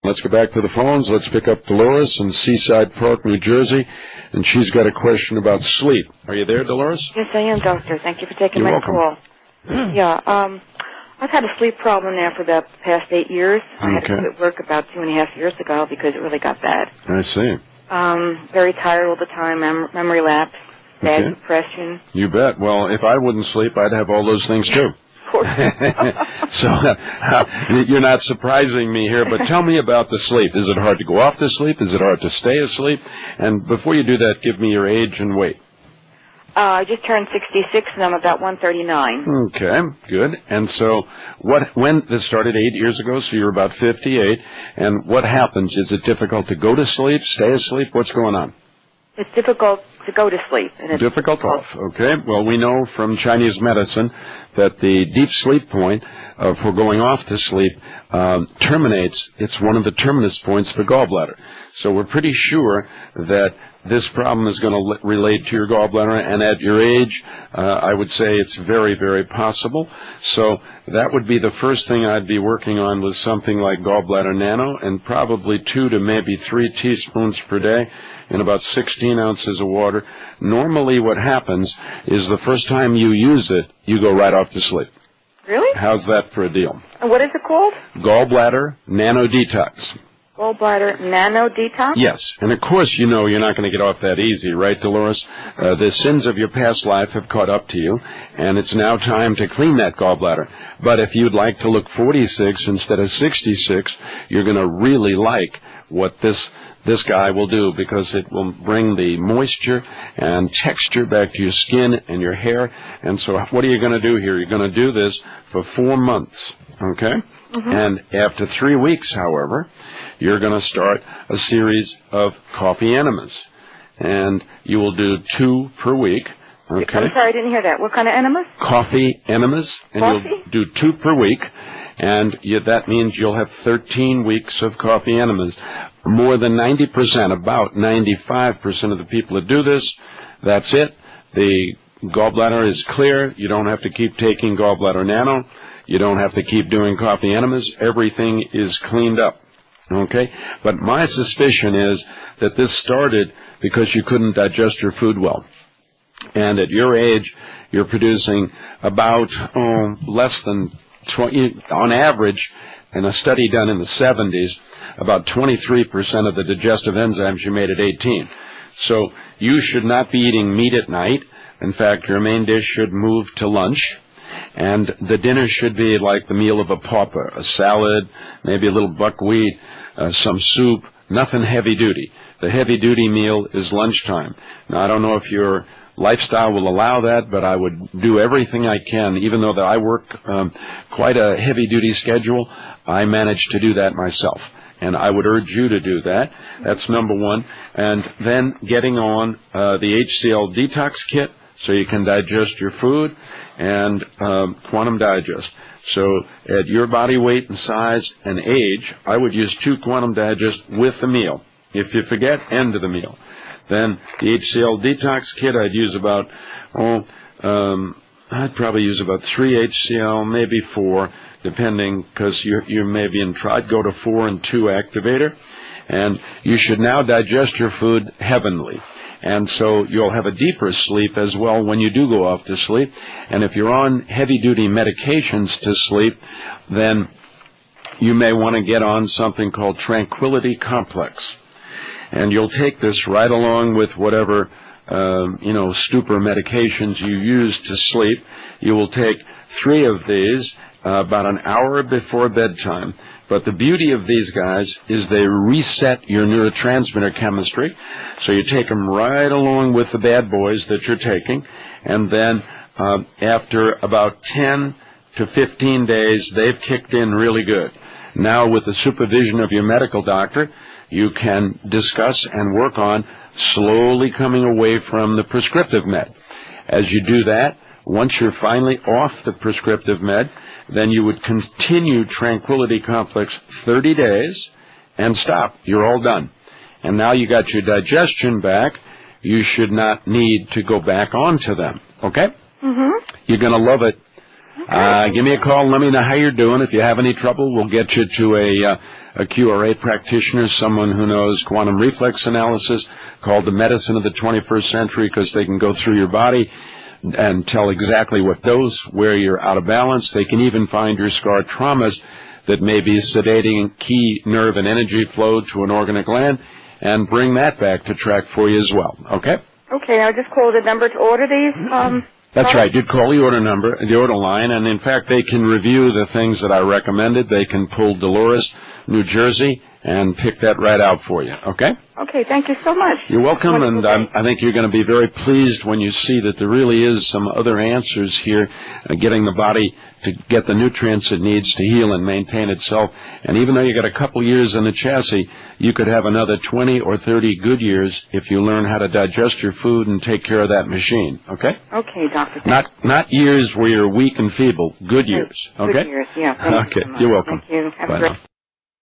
Let's go back to the phones. Let's pick up Dolores in Seaside Park, New Jersey, and she's got a question about sleep. Are you there, Dolores? Yes, I am, Doctor. Thank you for taking You're my welcome. call. Yeah, I've had a sleep problem now for about the past 8 years. I had to quit work about 2.5 years ago because it really got bad. I see. Very tired all the time, memory lapse, bad depression. You bet. Well, if I wouldn't sleep, I'd have all those things too. Of course. So you're not surprising me here, but tell me about the sleep. Is it hard to go off to sleep? Is it hard to stay asleep? And before you do that, give me your age and weight. I just turned 66, and I'm about 139. Okay, good. And so when this started 8 years ago, so you're about 58, and what happens? Is it difficult to go to sleep, stay asleep? What's going on? It's difficult to go to sleep. And it's difficult off, okay. Well, we know from Chinese medicine that the deep sleep point for going off to sleep terminates. It's one of the terminus points for gallbladder. So we're pretty sure that this problem is going to relate to your gallbladder, and at your age, I would say it's very, very possible. So that would be the first thing I'd be working on with something like Gallbladder Nano, and probably 2 to maybe 3 teaspoons per day in about 16 ounces of water. Normally what happens is the first time you use it, you go right off to sleep. Really? How's that for a deal? And what is it called? Gallbladder Nano Detox. Gallbladder Nano Detox? Yes. And, of course, you know you're not going to get off that easy, right, Dolores? The sins of your past life have caught up to you, and it's now time to clean that gallbladder. But if you'd like to look 46 instead of 66, you're going to really like what this guy will do, because it will bring the moisture and texture back to your skin and your hair. And so what are you going to do here? You're going to do this for 4 months, okay? Mm-hmm. And after 3 weeks, however, you're going to start a series of coffee enemas. And you will do 2 per week, okay? I'm sorry, I didn't hear that. What kind of enemas? Coffee enemas. And coffee? You'll do 2 per week. And that means you'll have 13 weeks of coffee enemas. More than 90%, about 95% of the people that do this, that's it. The gallbladder is clear. You don't have to keep taking Gallbladder Nano. You don't have to keep doing coffee enemas. Everything is cleaned up, okay? But my suspicion is that this started because you couldn't digest your food well. And at your age, you're producing about less than 20, on average, in a study done in the 70s, about 23% of the digestive enzymes you made at 18. So you should not be eating meat at night. In fact, your main dish should move to lunch. And the dinner should be like the meal of a pauper, a salad, maybe a little buckwheat, some soup, nothing heavy-duty. The heavy-duty meal is lunchtime. Now, I don't know if your lifestyle will allow that, but I would do everything I can. Even though that I work quite a heavy-duty schedule, I manage to do that myself. And I would urge you to do that. That's number one. And then getting on the HCL Detox Kit so you can digest your food, and Quantum Digest. So at your body weight and size and age, I would use 2 Quantum Digest with the meal. If you forget, end of the meal. Then the HCL Detox Kit, I'd use about, I'd probably use about 3 HCL, maybe 4, depending, because you may be in I'd go to 4 and 2 Activator. And you should now digest your food heavenly. And so you'll have a deeper sleep as well when you do go off to sleep. And if you're on heavy-duty medications to sleep, then you may want to get on something called Tranquility Complex. And you'll take this right along with whatever, stupor medications you use to sleep. You will take 3 of these about an hour before bedtime. But the beauty of these guys is they reset your neurotransmitter chemistry. So you take them right along with the bad boys that you're taking. And then after about 10 to 15 days, they've kicked in really good. Now, with the supervision of your medical doctor, you can discuss and work on slowly coming away from the prescriptive med. As you do that, once you're finally off the prescriptive med, then you would continue Tranquility Complex 30 days and stop. You're all done. And now you got your digestion back. You should not need to go back onto them. Okay? Mm-hmm. You're going to love it. Give me a call and let me know how you're doing. If you have any trouble, we'll get you to a QRA practitioner, someone who knows quantum reflex analysis, called the medicine of the 21st century, because they can go through your body and tell exactly what dose, where you're out of balance. They can even find your scar traumas that may be sedating key nerve and energy flow to an organ or gland and bring that back to track for you as well. Okay? Okay, I'll just call the number to order these. That's right. You'd call the order line, and in fact, they can review the things that I recommended. They can pull Dolores, New Jersey, and pick that right out for you. Okay? Okay, thank you so much. You're welcome, and I think you're going to be very pleased when you see that there really is some other answers here, getting the body to get the nutrients it needs to heal and maintain itself. And even though you got a couple years in the chassis, you could have another 20 or 30 good years if you learn how to digest your food and take care of that machine. Okay? Okay, Doctor. Not years where you're weak and feeble. Good years. Okay? Good years, yeah. Thank you so much. You're welcome. Thank you. Have a Bye great now.